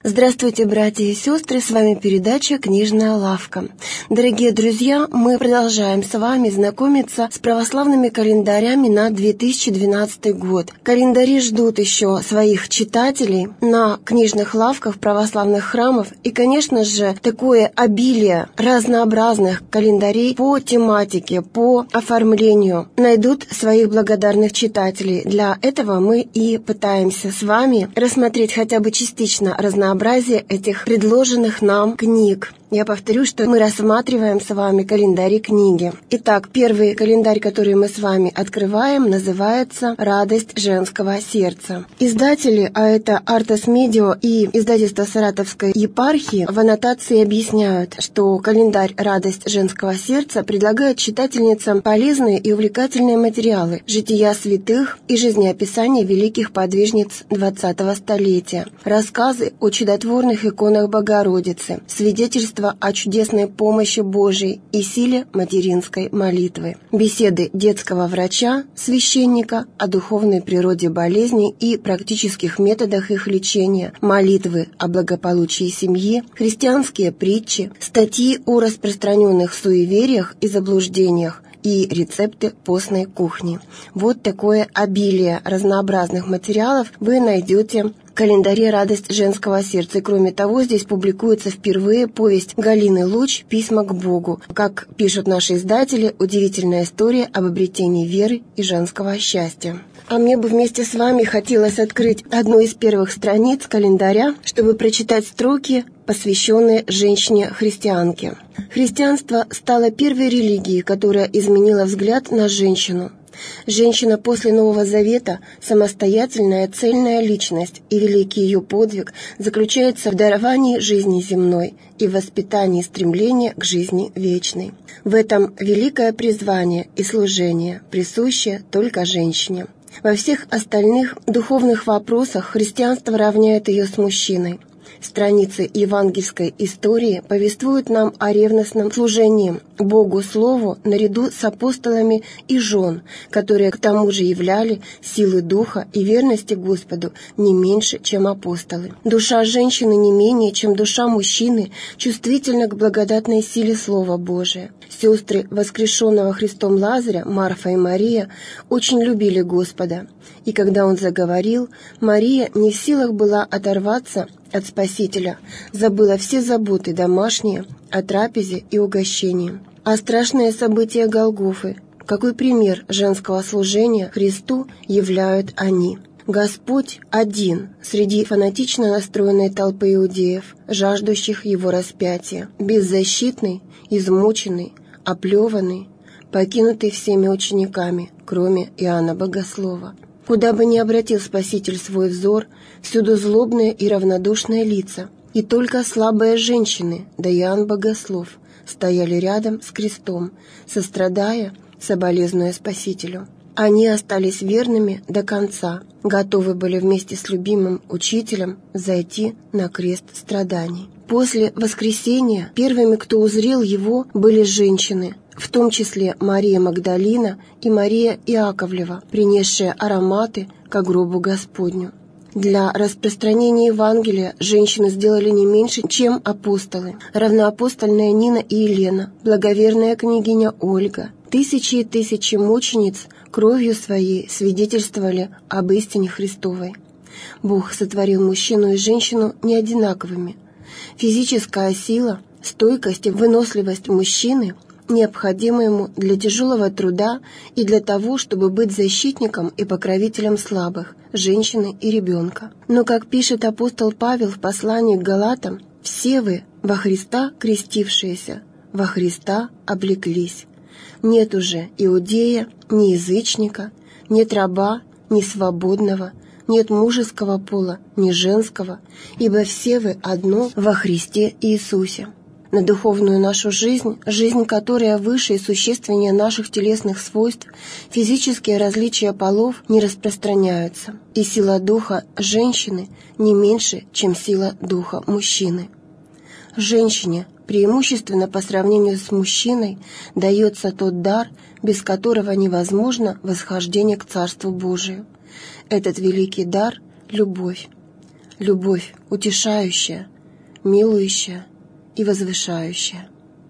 Здравствуйте, братья и сестры, с вами передача «Книжная лавка». Дорогие друзья, мы продолжаем с вами знакомиться с православными календарями на 2012 год. Календари ждут еще своих читателей на книжных лавках православных храмов, и, конечно же, такое обилие разнообразных календарей по тематике, по оформлению найдут своих благодарных читателей. Для этого мы и пытаемся с вами рассмотреть хотя бы частично разнообразие этих предложенных нам книг. Я повторю, что мы рассматриваем с вами календари книги. Итак, первый календарь, который мы с вами открываем, называется «Радость женского сердца». Издатели, а это Артас Медио и издательство Саратовской епархии, в аннотации объясняют, что календарь «Радость женского сердца» предлагает читательницам полезные и увлекательные материалы, жития святых и жизнеописания великих подвижниц XX столетия, рассказы о чудотворных иконах Богородицы, свидетельства о чудесной помощи Божией и силе материнской молитвы, беседы детского врача, священника о духовной природе болезней и практических методах их лечения, молитвы о благополучии семьи, христианские притчи, статьи о распространенных суевериях и заблуждениях, и рецепты постной кухни. Вот такое обилие разнообразных материалов вы найдете в календаре «Радость женского сердца». И кроме того, здесь публикуется впервые повесть Галины Луч «Письма к Богу». Как пишут наши издатели, удивительная история об обретении веры и женского счастья. А мне бы вместе с вами хотелось открыть одну из первых страниц календаря, чтобы прочитать строки, посвященные женщине-христианке. Христианство стало первой религией, которая изменила взгляд на женщину. Женщина после Нового Завета – самостоятельная, цельная личность, и великий ее подвиг заключается в даровании жизни земной и в воспитании стремления к жизни вечной. В этом великое призвание и служение, присущее только женщине. Во всех остальных духовных вопросах христианство равняет ее с мужчиной. Страницы евангельской истории повествуют нам о ревностном служении Богу Слову наряду с апостолами и жен, которые к тому же являли силы духа и верности Господу не меньше, чем апостолы. Душа женщины не менее, чем душа мужчины, чувствительна к благодатной силе Слова Божия. Сестры воскрешенного Христом Лазаря, Марфа и Мария, очень любили Господа. И когда Он заговорил, Мария не в силах была оторваться от Спасителя, забыла все заботы домашние о трапезе и угощении. А страшные события Голгофы, какой пример женского служения Христу являют они. Господь один среди фанатично настроенной толпы иудеев, жаждущих Его распятия, беззащитный, измученный, оплеванный, покинутый всеми учениками, кроме Иоанна Богослова. Куда бы ни обратил Спаситель свой взор, всюду злобные и равнодушные лица, и только слабые женщины, да Иоанн Богослов, стояли рядом с крестом, сострадая, соболезнуя Спасителю. Они остались верными до конца, готовы были вместе с любимым учителем зайти на крест страданий. После воскресения первыми, кто узрел его, были женщины, в том числе Мария Магдалина и Мария Иаковлева, принесшие ароматы ко гробу Господню. Для распространения Евангелия женщины сделали не меньше, чем апостолы. Равноапостольная Нина и Елена, благоверная княгиня Ольга, тысячи и тысячи мучениц кровью своей свидетельствовали об истине Христовой. Бог сотворил мужчину и женщину неодинаковыми. Физическая сила, стойкость и выносливость мужчины необходимы ему для тяжелого труда и для того, чтобы быть защитником и покровителем слабых, женщины и ребенка. Но, как пишет апостол Павел в послании к Галатам, «Все вы во Христа крестившиеся, во Христа облеклись. Нет уже иудея, ни язычника, нет раба, ни свободного, нет мужеского пола, ни женского, ибо все вы одно во Христе Иисусе». На духовную нашу жизнь, жизнь, которая выше и существеннее наших телесных свойств, физические различия полов не распространяются, и сила духа женщины не меньше, чем сила духа мужчины. Женщине, преимущественно по сравнению с мужчиной, дается тот дар, без которого невозможно восхождение к Царству Божию. Этот великий дар – любовь. любовь утешающая, милующая и возвышающая.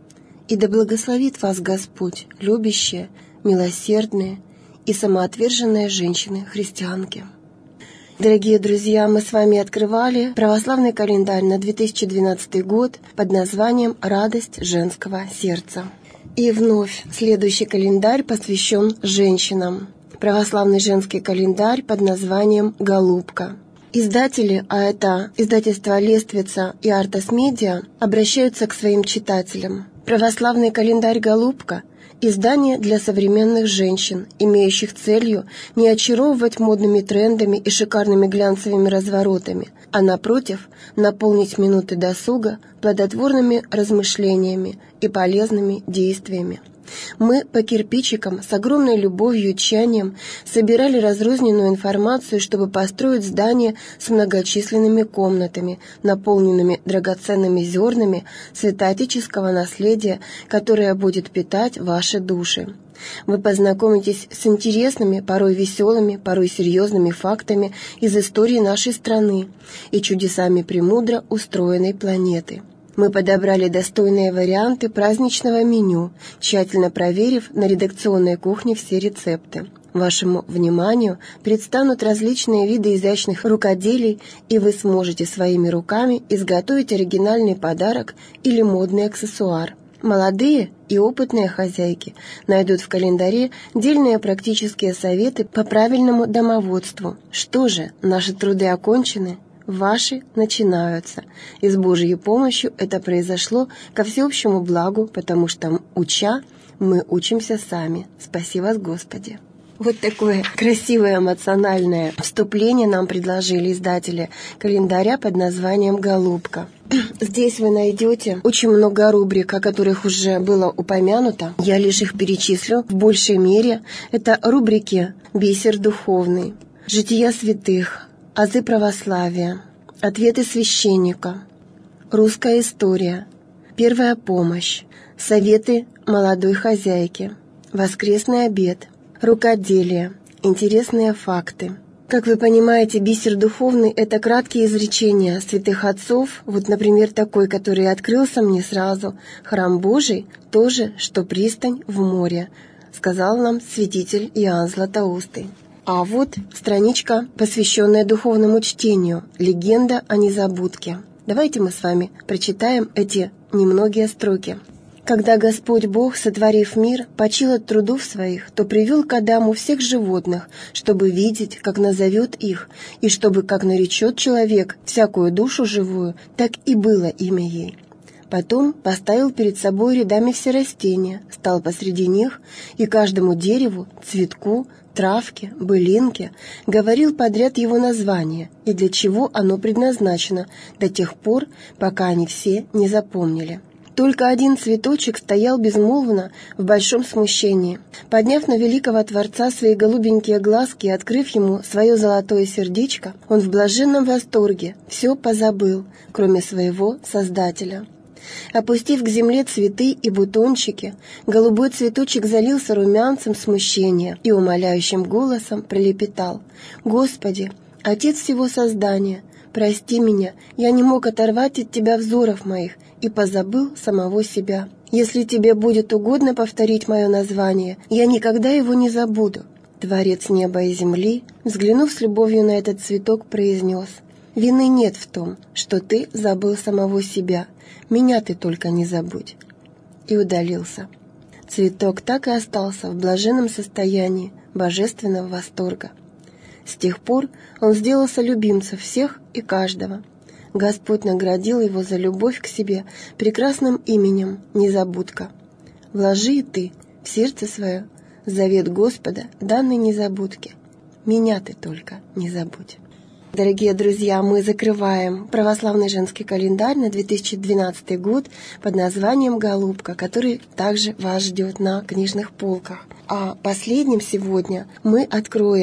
И да благословит вас Господь, любящая, милосердная и самоотверженные женщины-христианки. Дорогие друзья, мы с вами открывали православный календарь на 2012 год под названием «Радость женского сердца». И вновь следующий календарь посвящен женщинам. Православный женский календарь под названием «Голубка». Издатели, а это издательство «Лествица» и «Артас Медиа», обращаются к своим читателям. Православный календарь «Голубка» – издание для современных женщин, имеющих целью не очаровывать модными трендами и шикарными глянцевыми разворотами, а напротив, наполнить минуты досуга плодотворными размышлениями и полезными действиями. Мы по кирпичикам с огромной любовью и тщанием собирали разрозненную информацию, чтобы построить здание с многочисленными комнатами, наполненными драгоценными зернами святоотеческого наследия, которое будет питать ваши души. Вы познакомитесь с интересными, порой веселыми, порой серьезными фактами из истории нашей страны и чудесами премудро устроенной планеты. Мы подобрали достойные варианты праздничного меню, тщательно проверив на редакционной кухне все рецепты. Вашему вниманию предстанут различные виды изящных рукоделий, и вы сможете своими руками изготовить оригинальный подарок или модный аксессуар. Молодые и опытные хозяйки найдут в календаре дельные практические советы по правильному домоводству. Что же, наши труды окончены? Ваши начинаются, и с Божьей помощью это произошло ко всеобщему благу, потому что, уча, мы учимся сами. Спаси вас, Господи! Вот такое красивое эмоциональное вступление нам предложили издатели календаря под названием «Голубка». Здесь вы найдете очень много рубрик, о которых уже было упомянуто. Я лишь их перечислю в большей мере. Это рубрики «Бисер духовный», «Жития святых», «Азы православия», «Ответы священника», «Русская история», «Первая помощь», «Советы молодой хозяйки», «Воскресный обед», «Рукоделие», «Интересные факты». Как вы понимаете, бисер духовный – это краткие изречения святых отцов. Вот, например, такой, который открылся мне сразу. «Храм Божий – то же, что пристань в море», сказал нам святитель Иоанн Златоустый. А вот страничка, посвященная духовному чтению, легенда о незабудке. Давайте мы с вами прочитаем эти немногие строки. «Когда Господь Бог, сотворив мир, почил от трудов своих, то привел к Адаму всех животных, чтобы видеть, как назовет их, и чтобы, как наречет человек всякую душу живую, так и было имя ей. Потом поставил перед собой рядами все растения, стал посреди них, и каждому дереву, цветку, травке, былинке говорил подряд его название и для чего оно предназначено, до тех пор, пока они все не запомнили. Только один цветочек стоял безмолвно в большом смущении. Подняв на великого Творца свои голубенькие глазки и открыв ему свое золотое сердечко, он в блаженном восторге все позабыл, кроме своего Создателя. Опустив к земле цветы и бутончики, голубой цветочек залился румянцем смущения и умоляющим голосом пролепетал: «Господи, Отец всего создания, прости меня, я не мог оторвать от Тебя взоров моих и позабыл самого себя. Если Тебе будет угодно повторить мое название, я никогда его не забуду». Творец неба и земли, взглянув с любовью на этот цветок, произнес: «Вины нет в том, что ты забыл самого себя, меня ты только не забудь». И удалился. Цветок так и остался в блаженном состоянии божественного восторга. С тех пор он сделался любимцем всех и каждого. Господь наградил его за любовь к себе прекрасным именем Незабудка. Вложи и ты в сердце свое завет Господа, данный Незабудке. Меня ты только не забудь. Дорогие друзья, мы закрываем православный женский календарь на 2012 год под названием «Голубка», который также вас ждет на книжных полках. А последним сегодня мы откроем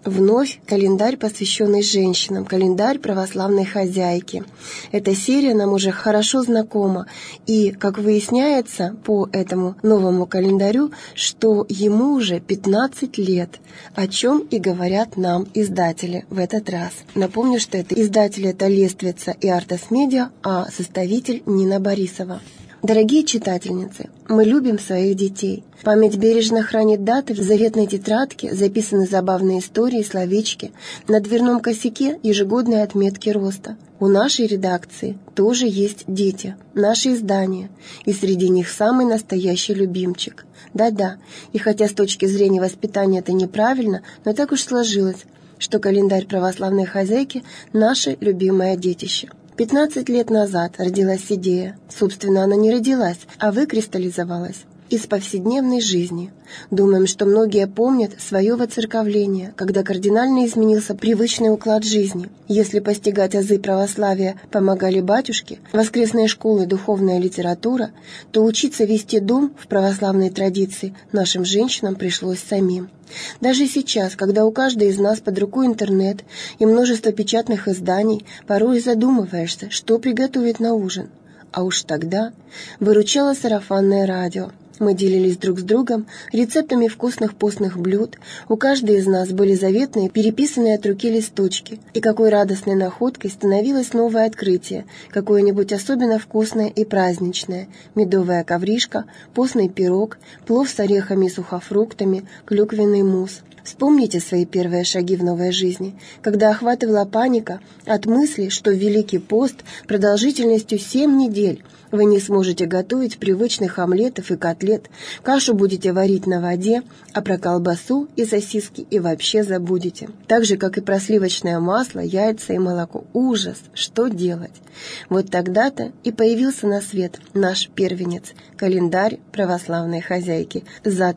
Вновь календарь, посвященный женщинам, календарь православной хозяйки. Эта серия нам уже хорошо знакома, и, как выясняется по этому новому календарю, что ему уже 15 лет, о чем и говорят нам издатели в этот раз. Напомню, что издатели — это Лествица и Артас Медиа, а составитель Нина Борисова. Дорогие читательницы, мы любим своих детей. Память бережно хранит даты, в заветной тетрадке записаны забавные истории, словечки, на дверном косяке ежегодные отметки роста. У нашей редакции тоже есть дети, наши издания, и среди них самый настоящий любимчик. Да-да, и хотя с точки зрения воспитания это неправильно, но так уж сложилось, что календарь православной хозяйки – наше любимое детище. 15 лет назад родилась идея. Собственно, она не родилась, а выкристаллизовалась из повседневной жизни. Думаем, что многие помнят свое воцерковление, когда кардинально изменился привычный уклад жизни. Если постигать азы православия помогали батюшки, воскресные школы, духовная литература, то учиться вести дом в православной традиции нашим женщинам пришлось самим. Даже сейчас, когда у каждой из нас под рукой интернет и множество печатных изданий, порой задумываешься, что приготовить на ужин. А уж тогда выручало сарафанное радио. Мы делились друг с другом рецептами вкусных постных блюд, у каждой из нас были заветные, переписанные от руки листочки. И какой радостной находкой становилось новое открытие, какое-нибудь особенно вкусное и праздничное: медовая ковришка, постный пирог, плов с орехами и сухофруктами, клюквенный мусс. Вспомните свои первые шаги в новой жизни, когда охватывала паника от мысли, что в Великий пост продолжительностью 7 недель вы не сможете готовить привычных омлетов и котлет, кашу будете варить на воде, а про колбасу и сосиски и вообще забудете. Так же, как и про сливочное масло, яйца и молоко. Ужас! Что делать? Вот тогда-то и появился на свет наш первенец – календарь православной хозяйки за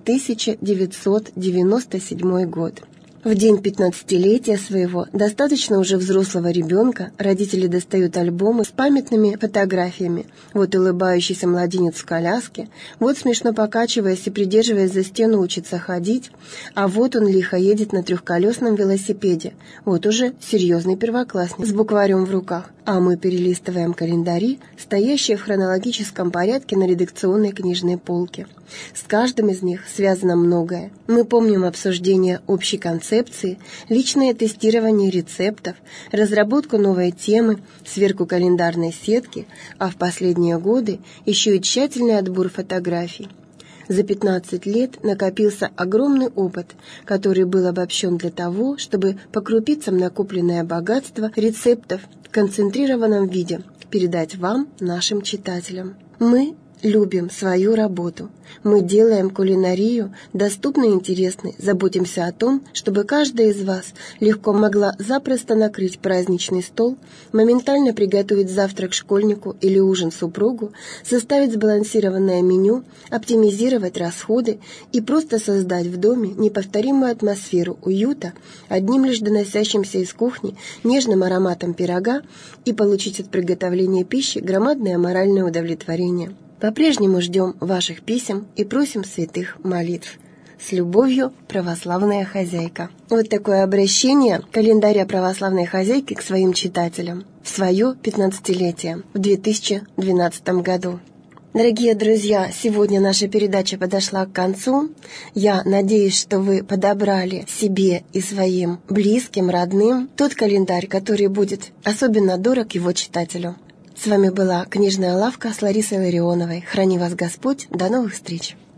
1997 год. В день 15-летия своего достаточно уже взрослого ребенка родители достают альбомы с памятными фотографиями. Вот улыбающийся младенец в коляске, вот смешно покачиваясь и придерживаясь за стену учится ходить, а вот он лихо едет на трехколесном велосипеде. Вот уже серьезный первоклассник с букварем в руках. А мы перелистываем календари, стоящие в хронологическом порядке на редакционной книжной полке. С каждым из них связано многое. Мы помним обсуждение общей концепции, личное тестирование рецептов, разработку новой темы, сверку календарной сетки, а в последние годы еще и тщательный отбор фотографий. За 15 лет накопился огромный опыт, который был обобщен для того, чтобы по крупицам накопленное богатство рецептов в концентрированном виде передать вам, нашим читателям. Мы любим свою работу. Мы делаем кулинарию доступной и интересной, заботимся о том, чтобы каждая из вас легко могла запросто накрыть праздничный стол, моментально приготовить завтрак школьнику или ужин супругу, составить сбалансированное меню, оптимизировать расходы и просто создать в доме неповторимую атмосферу уюта, одним лишь доносящимся из кухни нежным ароматом пирога, и получить от приготовления пищи громадное моральное удовлетворение. По-прежнему ждем ваших писем и просим святых молитв. С любовью, православная хозяйка. Вот такое обращение календаря православной хозяйки к своим читателям в свое 15-летие в 2012 году. Дорогие друзья, сегодня наша передача подошла к концу. Я надеюсь, что вы подобрали себе и своим близким, родным тот календарь, который будет особенно дорог его читателю. С вами была книжная лавка с Ларисой Ларионовой. Храни вас Господь. До новых встреч!